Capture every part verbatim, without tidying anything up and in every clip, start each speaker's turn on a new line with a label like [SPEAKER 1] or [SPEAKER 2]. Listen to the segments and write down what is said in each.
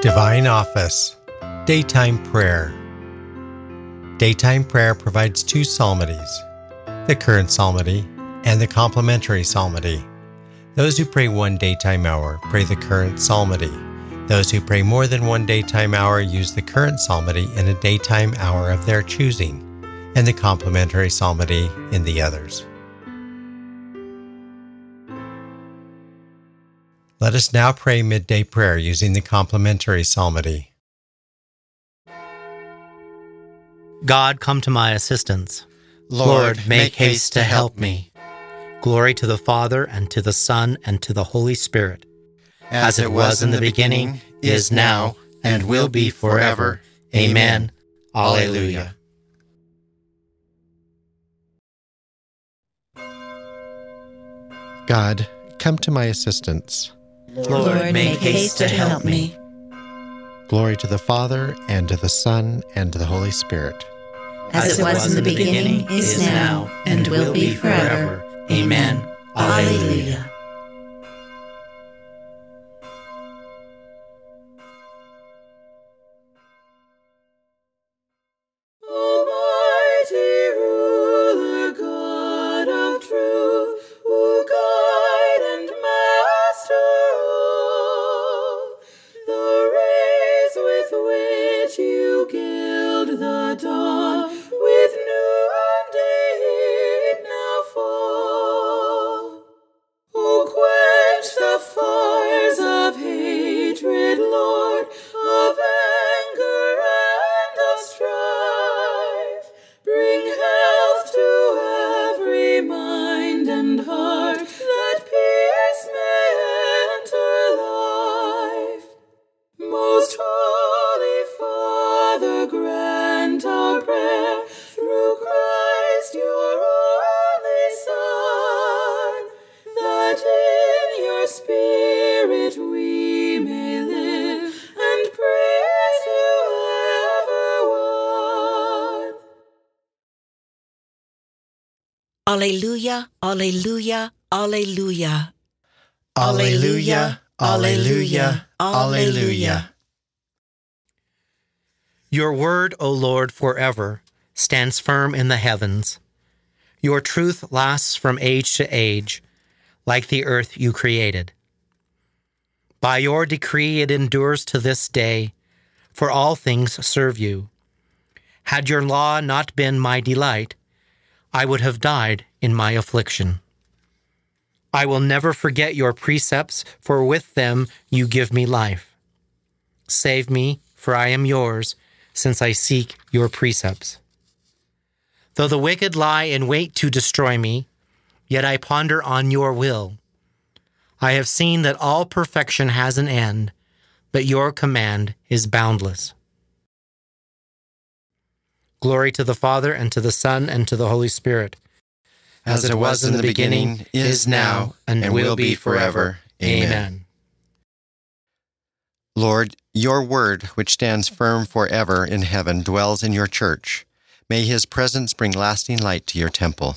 [SPEAKER 1] Divine Office, Daytime Prayer. Daytime prayer provides two psalmodies, the current psalmody and the complementary psalmody. Those who pray one daytime hour pray the current psalmody. Those who pray more than one daytime hour use the current psalmody in a daytime hour of their choosing, and the complementary psalmody in the others. Let us now pray midday prayer using the complementary psalmody.
[SPEAKER 2] God, come to my assistance.
[SPEAKER 3] Lord, Lord make haste to help me.
[SPEAKER 2] Glory to the Father, and to the Son, and to the Holy Spirit.
[SPEAKER 3] As, As it was in the beginning, is now, and will be forever. Amen. Alleluia.
[SPEAKER 4] God, come to my assistance.
[SPEAKER 5] Lord, make haste to help me.
[SPEAKER 4] Glory to the Father, and to the Son, and to the Holy Spirit.
[SPEAKER 5] As it was in the beginning, is now, and will be forever. Amen. Alleluia.
[SPEAKER 6] The dawn with noonday heat now fall. Oh, quench the fires of hatred, Lord, of anger and of strife. Bring health to every mind and heart, that peace may enter life. Most Holy Father, grant our prayer through Christ your only Son, that in your Spirit we may live and praise you ever one.
[SPEAKER 7] Alleluia, alleluia, alleluia.
[SPEAKER 4] Alleluia, alleluia, alleluia.
[SPEAKER 2] Your word, O Lord, forever stands firm in the heavens. Your truth lasts from age to age, like the earth you created. By your decree it endures to this day, for all things serve you. Had your law not been my delight, I would have died in my affliction. I will never forget your precepts, for with them you give me life. Save me, for I am yours, since I seek your precepts. Though the wicked lie in wait to destroy me, yet I ponder on your will. I have seen that all perfection has an end, but your command is boundless. Glory to the Father, and to the Son, and to the Holy Spirit.
[SPEAKER 3] As it was in the beginning, is now, and will be forever. Amen.
[SPEAKER 4] Lord, your word, which stands firm forever in heaven, dwells in your church. May his presence bring lasting light to your temple.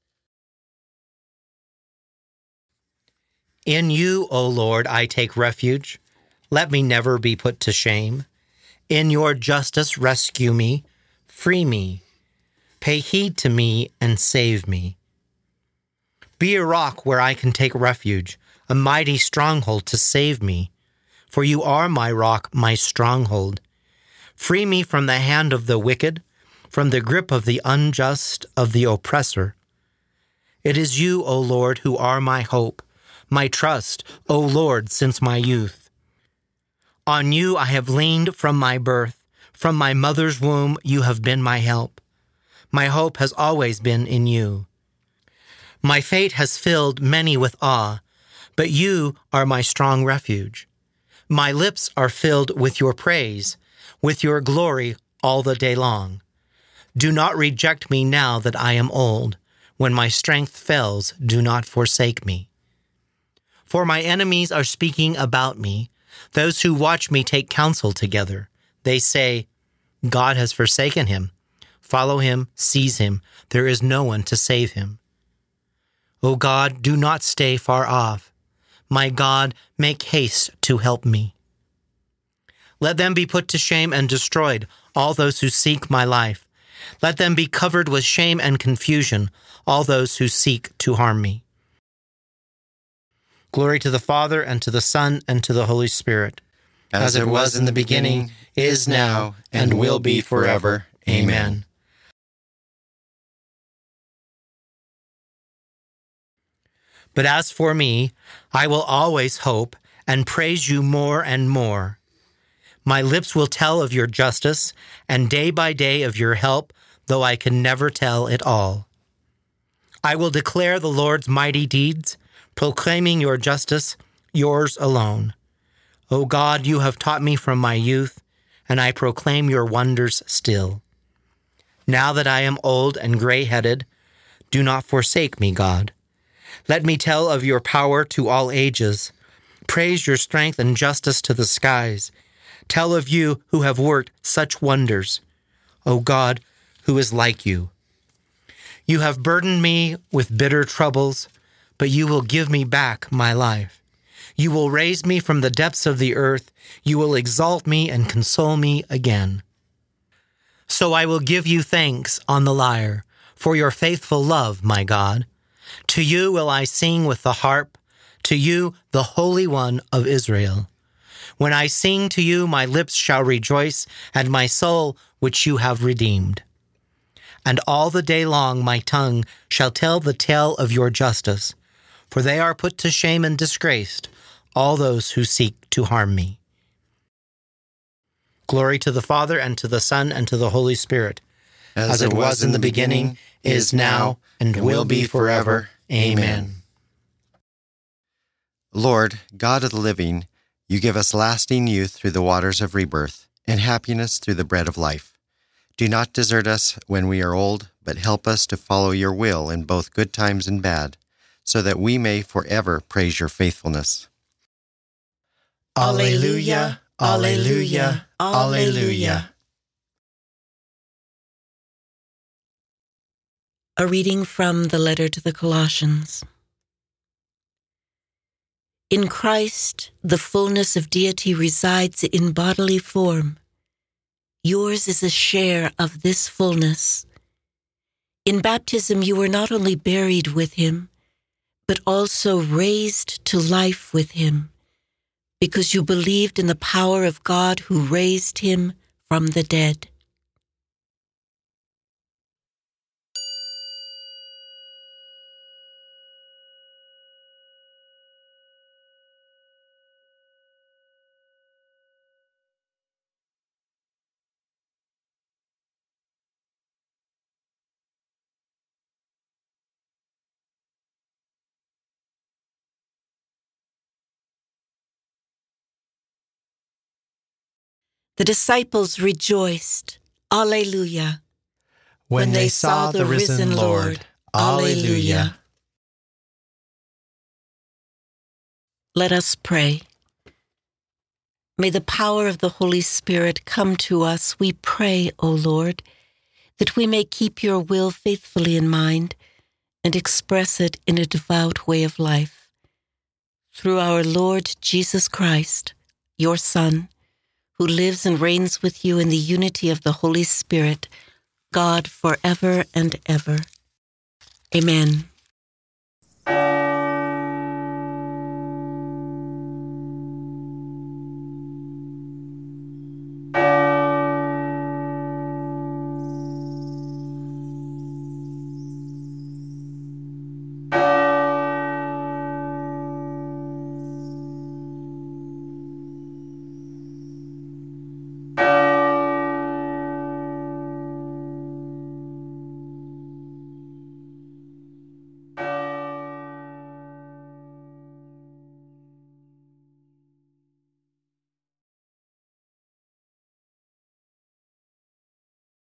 [SPEAKER 2] In you, O Lord, I take refuge. Let me never be put to shame. In your justice rescue me, free me. Pay heed to me and save me. Be a rock where I can take refuge, a mighty stronghold to save me. For you are my rock, my stronghold. Free me from the hand of the wicked, from the grip of the unjust, of the oppressor. It is you, O Lord, who are my hope, my trust, O Lord, since my youth. On you I have leaned from my birth. From my mother's womb you have been my help. My hope has always been in you. My fate has filled many with awe, but you are my strong refuge. My lips are filled with your praise, with your glory all the day long. Do not reject me now that I am old. When my strength fails, do not forsake me. For my enemies are speaking about me. Those who watch me take counsel together. They say, God has forsaken him. Follow him, seize him. There is no one to save him. O God, do not stay far off. My God, make haste to help me. Let them be put to shame and destroyed, all those who seek my life. Let them be covered with shame and confusion, all those who seek to harm me. Glory to the Father, and to the Son, and to the Holy Spirit.
[SPEAKER 4] As it was in the beginning, is now, and will be forever. Amen.
[SPEAKER 2] But as for me, I will always hope and praise you more and more. My lips will tell of your justice, and day by day of your help, though I can never tell it all. I will declare the Lord's mighty deeds, proclaiming your justice, yours alone. O God, you have taught me from my youth, and I proclaim your wonders still. Now that I am old and gray-headed, do not forsake me, God. Let me tell of your power to all ages. Praise your strength and justice to the skies. Tell of you who have worked such wonders. O God, who is like you? You have burdened me with bitter troubles, but you will give me back my life. You will raise me from the depths of the earth. You will exalt me and console me again. So I will give you thanks on the lyre for your faithful love, my God. To you will I sing with the harp, to you, the Holy One of Israel. When I sing to you, my lips shall rejoice, and my soul, which you have redeemed. And all the day long my tongue shall tell the tale of your justice, for they are put to shame and disgraced, all those who seek to harm me. Glory to the Father, and to the Son, and to the Holy Spirit,
[SPEAKER 4] As, as it was in the beginning, is now, and will be forever. Amen. Lord, God of the living, you give us lasting youth through the waters of rebirth, and happiness through the bread of life. Do not desert us when we are old, but help us to follow your will in both good times and bad, so that we may forever praise your faithfulness.
[SPEAKER 7] Alleluia, alleluia, alleluia. A reading from the letter to the Colossians. In Christ, the fullness of deity resides in bodily form. Yours is a share of this fullness. In baptism, you were not only buried with him, but also raised to life with him, because you believed in the power of God who raised him from the dead. The disciples rejoiced, Alleluia,
[SPEAKER 1] when they saw the risen Lord. Alleluia.
[SPEAKER 7] Let us pray. May the power of the Holy Spirit come to us, we pray, O Lord, that we may keep your will faithfully in mind and express it in a devout way of life. Through our Lord Jesus Christ, your Son, who lives and reigns with you in the unity of the Holy Spirit, God forever and ever. Amen.